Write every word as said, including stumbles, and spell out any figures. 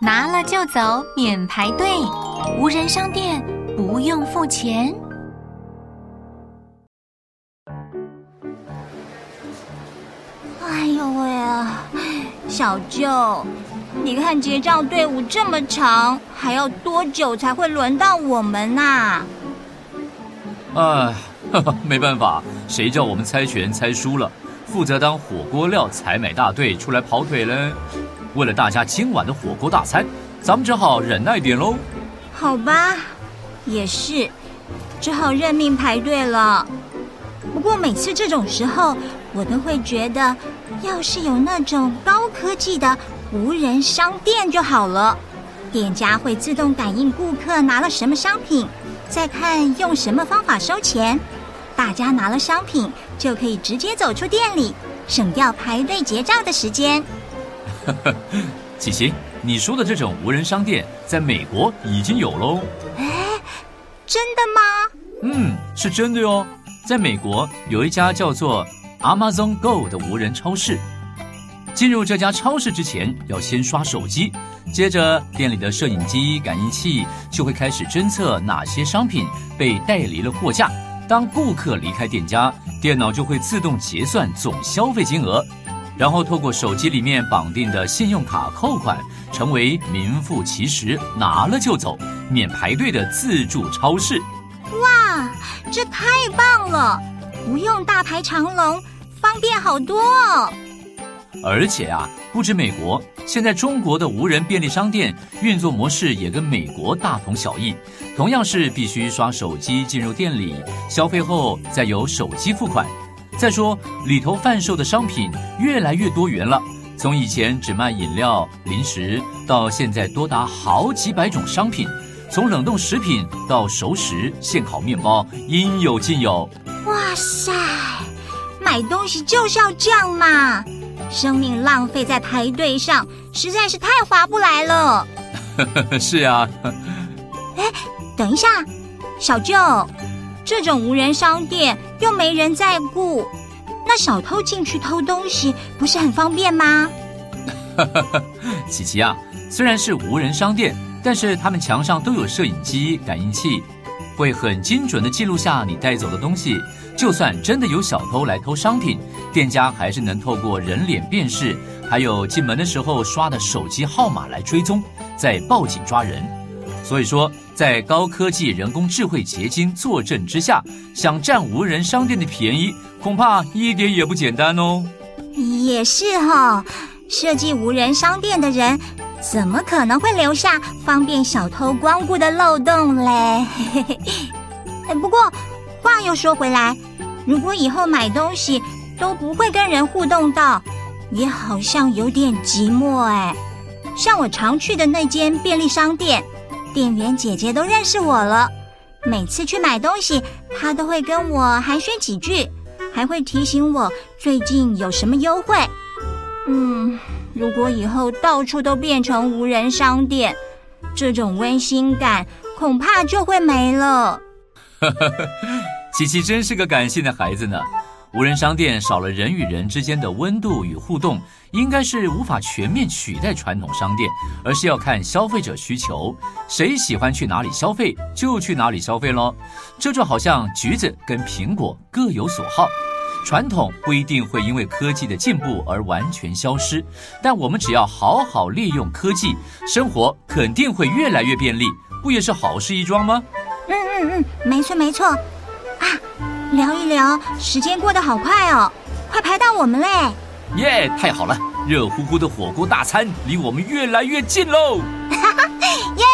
拿了就走，免排队，无人商店不用付钱。 哎呦喂啊，小舅，你看结账队伍这么长，还要多久才会轮到我们啊？ 哎，没办法，谁叫我们猜拳猜输了，负责当火锅料采买大队出来跑腿了。为了大家今晚的火锅大餐，咱们只好忍耐点喽。 好吧，也是，只好认命排队了。不过每次这种时候，我都会觉得，要是有那种高科技的无人商店就好了。店家会自动感应顾客拿了什么商品，再看用什么方法收钱，大家拿了商品就可以直接走出店里，省掉排队结账的时间。 琪琪，你说的这种无人商店在美国已经有喽。 哎，真的吗？ 嗯，是真的哟。在美国有一家叫做 Amazon Go 的无人超市。进入这家超市之前要先刷手机，接着店里的摄影机、感应器就会开始侦测哪些商品被带离了货架。当顾客离开店家，电脑就会自动结算总消费金额，然后透过手机里面绑定的信用卡扣款，成为名副其实拿了就走、免排队的自助超市。 哇，这太棒了，不用大排长龙，方便好多哦。 而且啊，不止美国，现在中国的无人便利商店运作模式也跟美国大同小异，同样是必须刷手机进入店里，消费后再由手机付款。再说里头贩售的商品越来越多元了，从以前只卖饮料、零食，到现在多达好几百种商品，从冷冻食品到熟食、现烤面包，应有尽有。 哇塞，买东西就是要这样嘛！生命浪费在排队上，实在是太划不来了。 是啊。 哎，等一下，小舅，这种无人商店又没人在顾，那小偷进去偷东西不是很方便吗？ 琪琪啊，虽然是无人商店，但是他们墙上都有摄影机、感应器，会很精准地记录下你带走的东西。就算真的有小偷来偷商品，店家还是能透过人脸辨识，还有进门的时候刷的手机号码来追踪，再报警抓人。所以说，在高科技人工智慧结晶坐镇之下，想占无人商店的便宜，恐怕一点也不简单哦。 也是哦，设计无人商店的人怎么可能会留下方便小偷光顾的漏洞嘞？不过话又说回来，如果以后买东西都不会跟人互动到，也好像有点寂寞哎。像我常去的那间便利商店，店员姐姐都认识我了，每次去买东西，她都会跟我寒暄几句，还会提醒我最近有什么优惠。嗯，如果以后到处都变成无人商店，这种温馨感恐怕就会没了。 琪琪真是个感性的孩子呢。无人商店少了人与人之间的温度与互动，应该是无法全面取代传统商店，而是要看消费者需求，谁喜欢去哪里消费就去哪里消费咯。这就好像橘子跟苹果各有所好，传统不一定会因为科技的进步而完全消失，但我们只要好好利用科技，生活肯定会越来越便利，不也是好事一桩吗？ 嗯嗯嗯，没错没错。啊，聊一聊，时间过得好快哦，快排到我们嘞！ 耶，太好了，热乎乎的火锅大餐离我们越来越近喽！ 耶，